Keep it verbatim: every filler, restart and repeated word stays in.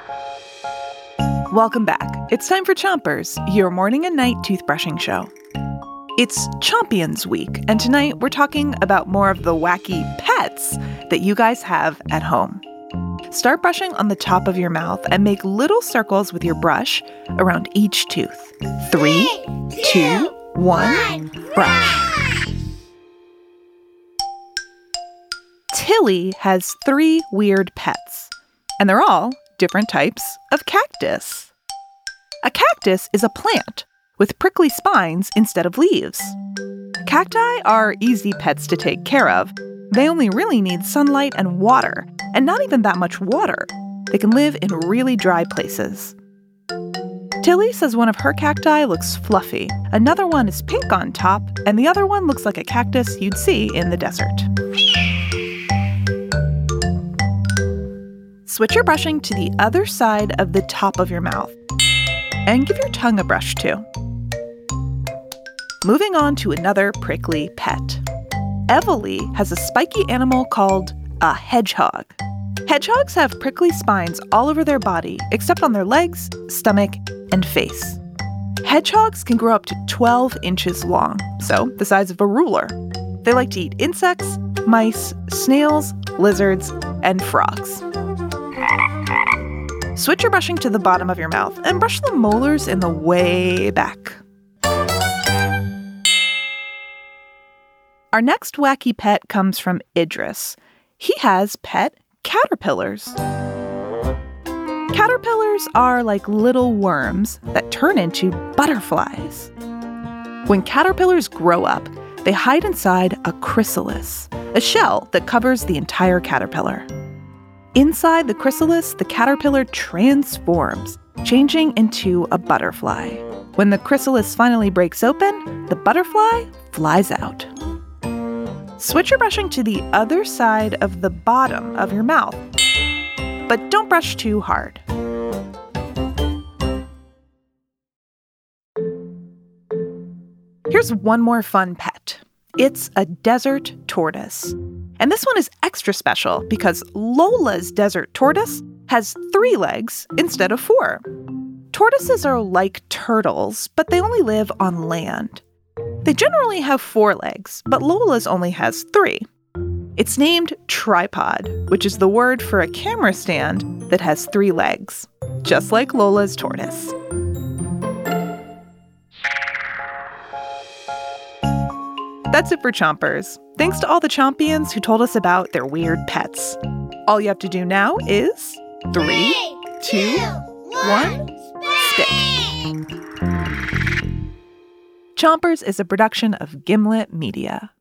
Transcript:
Welcome back. It's time for Chompers, your morning and night toothbrushing show. It's Champions Week, and tonight we're talking about more of the wacky pets that you guys have at home. Start brushing on the top of your mouth and make little circles with your brush around each tooth. Three, two, one, brush. Tilly has three weird pets, and they're all different types of cactus. A cactus is a plant with prickly spines instead of leaves. Cacti are easy pets to take care of. They only really need sunlight and water, and not even that much water. They can live in really dry places. Tilly says one of her cacti looks fluffy, another one is pink on top, and the other one looks like a cactus you'd see in the desert. Switch your brushing to the other side of the top of your mouth, and give your tongue a brush too. Moving on to another prickly pet. Evely has a spiky animal called a hedgehog. Hedgehogs have prickly spines all over their body, except on their legs, stomach, and face. Hedgehogs can grow up to twelve inches long, so the size of a ruler. They like to eat insects, mice, snails, lizards, and frogs. Switch your brushing to the bottom of your mouth and brush the molars in the way back. Our next wacky pet comes from Idris. He has pet caterpillars. Caterpillars are like little worms that turn into butterflies. When caterpillars grow up, they hide inside a chrysalis, a shell that covers the entire caterpillar. Inside the chrysalis, the caterpillar transforms, changing into a butterfly. When the chrysalis finally breaks open, the butterfly flies out. Switch your brushing to the other side of the bottom of your mouth, but don't brush too hard. Here's one more fun pet. It's a desert tortoise. And this one is extra special because Lola's desert tortoise has three legs instead of four. Tortoises are like turtles, but they only live on land. They generally have four legs, but Lola's only has three. It's named tripod, which is the word for a camera stand that has three legs, just like Lola's tortoise. That's it for Chompers. Thanks to all the Chompions who told us about their weird pets. All you have to do now is three, two, one, spit. Chompers is a production of Gimlet Media.